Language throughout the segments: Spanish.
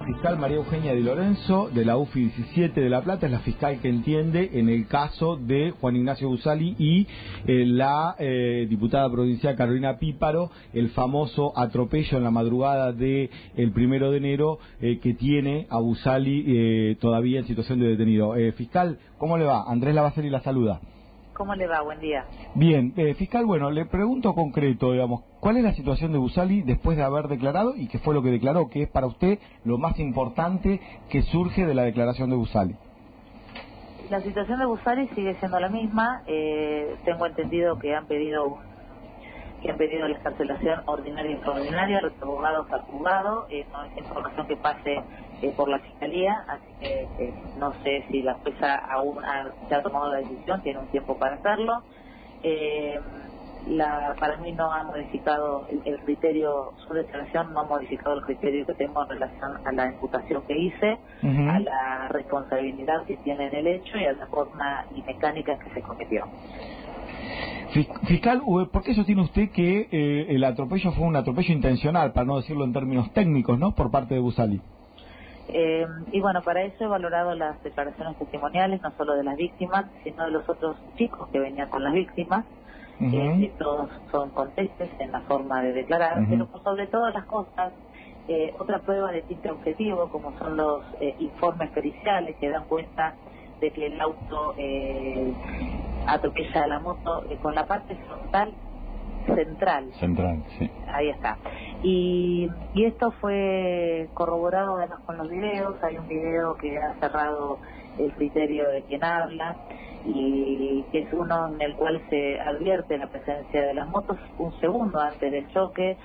Fiscal María Eugenia Di Lorenzo, de la UFI 17 de La Plata, es la fiscal que entiende en el caso de Juan Ignacio Busali y la diputada provincial Carolina Píparo, el famoso atropello en la madrugada del 1 de enero que tiene a Busali todavía en situación de detenido. Fiscal, ¿cómo le va? Andrés Lavaceri la saluda. ¿Cómo le va? Buen día. Bien, fiscal, bueno, le pregunto concreto, digamos, ¿cuál es la situación de Busali después de haber declarado y qué fue lo que declaró, que es para usted lo más importante que surge de la declaración de Busali? La situación de Busali sigue siendo la misma. Tengo entendido que han pedido la excarcelación ordinaria y extraordinaria, los abogados al juzgado. No es información que pase por la fiscalía, así que no sé si la jueza aún se ha tomado la decisión, tiene un tiempo para hacerlo. Para mí no ha modificado el criterio, su declaración no ha modificado el criterio que tengo en relación a la imputación que hice, a la responsabilidad que tiene en el hecho y a la forma y mecánica que se cometió. Fiscal, ¿por qué sostiene usted que el atropello fue un atropello intencional, para no decirlo en términos técnicos, ¿no?, por parte de Busali? Y bueno, para eso he valorado las declaraciones testimoniales, no solo de las víctimas, sino de los otros chicos que venían con las víctimas. Todos son contestes en la forma de declarar, pero por sobre todas las cosas, otra prueba de tinte objetivo, como son los informes periciales que dan cuenta de que el auto atropella a la moto con la parte frontal central, sí. Ahí está. Y esto fue corroborado además con los videos. Hay un video que ha cerrado el criterio de quien habla y que es uno en el cual se advierte la presencia de las motos un segundo antes del choque,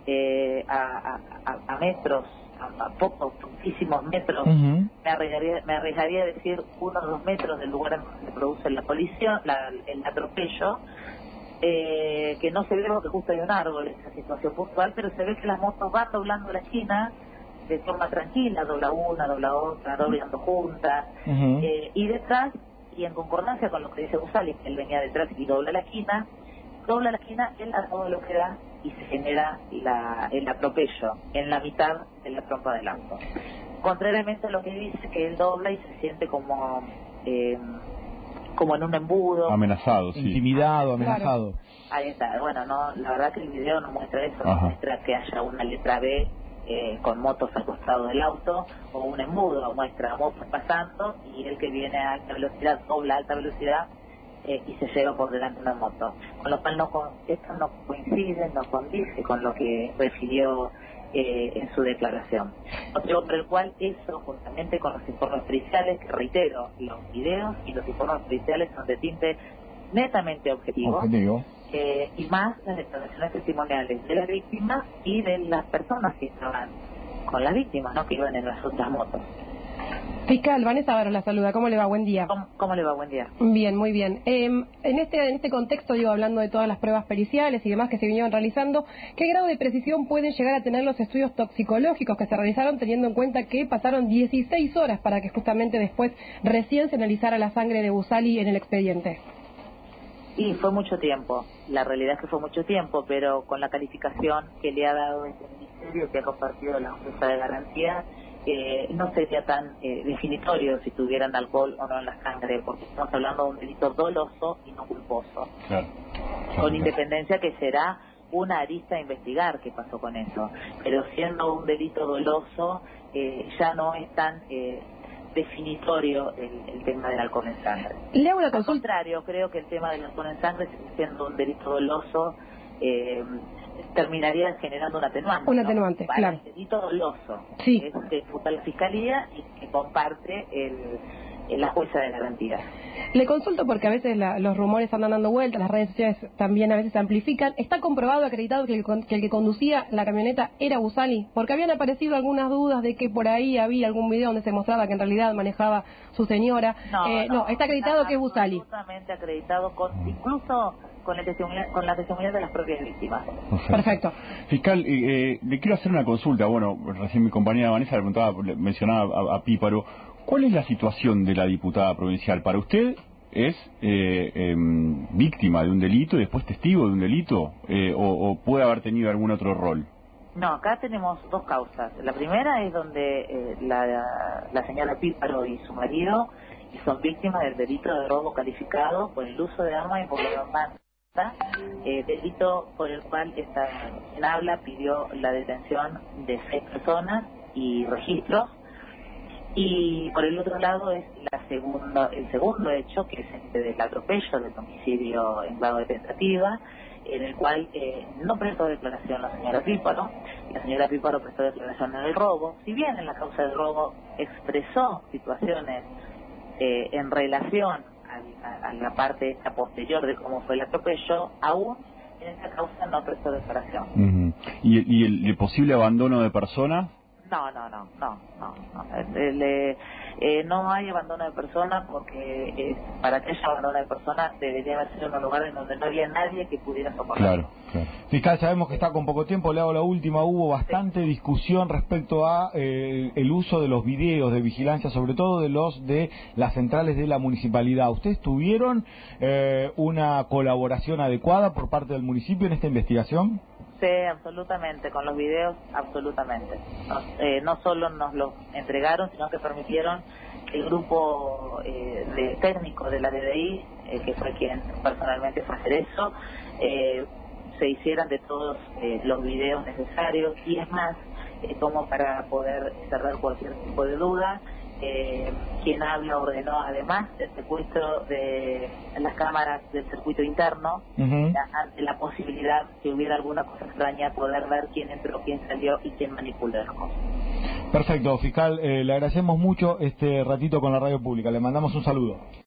a metros, a poquísimos metros. Me arriesgaría a decir 1 o 2 metros del lugar en donde se produce la colisión, el atropello. Que no se ve porque justo hay un árbol en esa situación puntual, pero se ve que las motos van doblando la esquina de forma tranquila, dobla una, dobla otra, doblando juntas, y detrás, y en concordancia con lo que dice Busali, que él venía detrás y dobla la esquina, él a todo lo que da y se genera el atropello en la mitad de la trompa del auto. Contrariamente a lo que dice, que él dobla y se siente como en un embudo. Amenazado, sí. Intimidado, amenazado. Ahí está. Bueno, no, la verdad que el video no muestra eso, no muestra que haya una letra B con motos al costado del auto o un embudo, muestra motos pasando y el que viene a alta velocidad dobla a alta velocidad y se lleva por delante una moto. Con lo cual esto no coincide, no condice con lo que refirió en su declaración. Motivo por el cual eso, juntamente con los informes periciales, que reitero, los videos y los informes periciales son de tinte netamente objetivo. Y más las declaraciones testimoniales de las víctimas y de las personas que estaban con las víctimas, ¿no?, que iban en las otras motos. Fiscal, Vanessa Varo la saluda. ¿Cómo le va? Buen día. ¿Cómo le va? Buen día. Bien, muy bien. En este contexto, hablando de todas las pruebas periciales y demás que se vinieron realizando, ¿qué grado de precisión pueden llegar a tener los estudios toxicológicos que se realizaron, teniendo en cuenta que pasaron 16 horas para que justamente después recién se analizara la sangre de Busali en el expediente? Y fue mucho tiempo. La realidad es que fue mucho tiempo, pero con la calificación que le ha dado este ministerio, que ha compartido la jueza de garantía, no sería tan definitorio si tuvieran alcohol o no en la sangre, porque estamos hablando de un delito doloso y no culposo. Con independencia que será una arista a investigar qué pasó con eso, pero siendo un delito doloso ya no es tan definitorio el tema del alcohol en sangre. Le hago una consulta. Al contrario, creo que el tema del alcohol en sangre, siendo un delito doloso, terminaría generando un atenuante. Un atenuante, ¿no? claro. El delito doloso, sí, es que imputa la fiscalía y que comparte la jueza de garantía. Le consulto porque a veces los rumores andan dando vueltas, las redes sociales también a veces se amplifican. ¿Está comprobado, acreditado que el que conducía la camioneta era Busali? Porque habían aparecido algunas dudas de que por ahí había algún video donde se mostraba que en realidad manejaba su señora. No, está acreditado que es Busali. Absolutamente acreditado, incluso con la testimonial de las propias víctimas. Perfecto. Fiscal, le quiero hacer una consulta. Bueno, recién mi compañera Vanessa mencionaba a Píparo. ¿Cuál es la situación de la diputada provincial? ¿Para usted es víctima de un delito y después testigo de un delito? ¿O puede haber tenido algún otro rol? No, acá tenemos dos causas. La primera es donde la señora Píparo y su marido son víctimas del delito de robo calificado por el uso de armas y por lo demás. Delito por el cual quien habla pidió la detención de 6 personas y registros. Y por el otro lado es el segundo hecho, que es este del atropello, del homicidio en grado de tentativa, en el cual no prestó declaración la señora Píparo. La señora Píparo prestó declaración en el robo. Si bien en la causa del robo expresó situaciones en relación a la parte esta posterior de cómo fue el atropello, aún en esta causa no prestó declaración. ¿Y el posible abandono de personas? No. No hay abandono de personas porque para que haya abandono de personas debería haber sido en un lugar en donde no había nadie que pudiera socorrer. Claro. Fiscal, sabemos que está con poco tiempo, le hago la última. Hubo bastante discusión respecto a el uso de los videos de vigilancia, sobre todo de las centrales de la municipalidad. ¿Ustedes tuvieron una colaboración adecuada por parte del municipio en esta investigación? Sí, absolutamente, con los videos, absolutamente. No solo nos los entregaron, sino que permitieron el grupo de técnicos de la DDI, que fue quien personalmente fue a hacer eso, se hicieran de todos los videos necesarios, y es más, como para poder cerrar cualquier tipo de duda, quien habla ordenó además el secuestro de las cámaras del circuito interno, ante la posibilidad que hubiera alguna cosa extraña, poder ver quién entró, quién salió y quién manipuló las cosas. Perfecto, fiscal, le agradecemos mucho este ratito con la radio pública, le mandamos un saludo.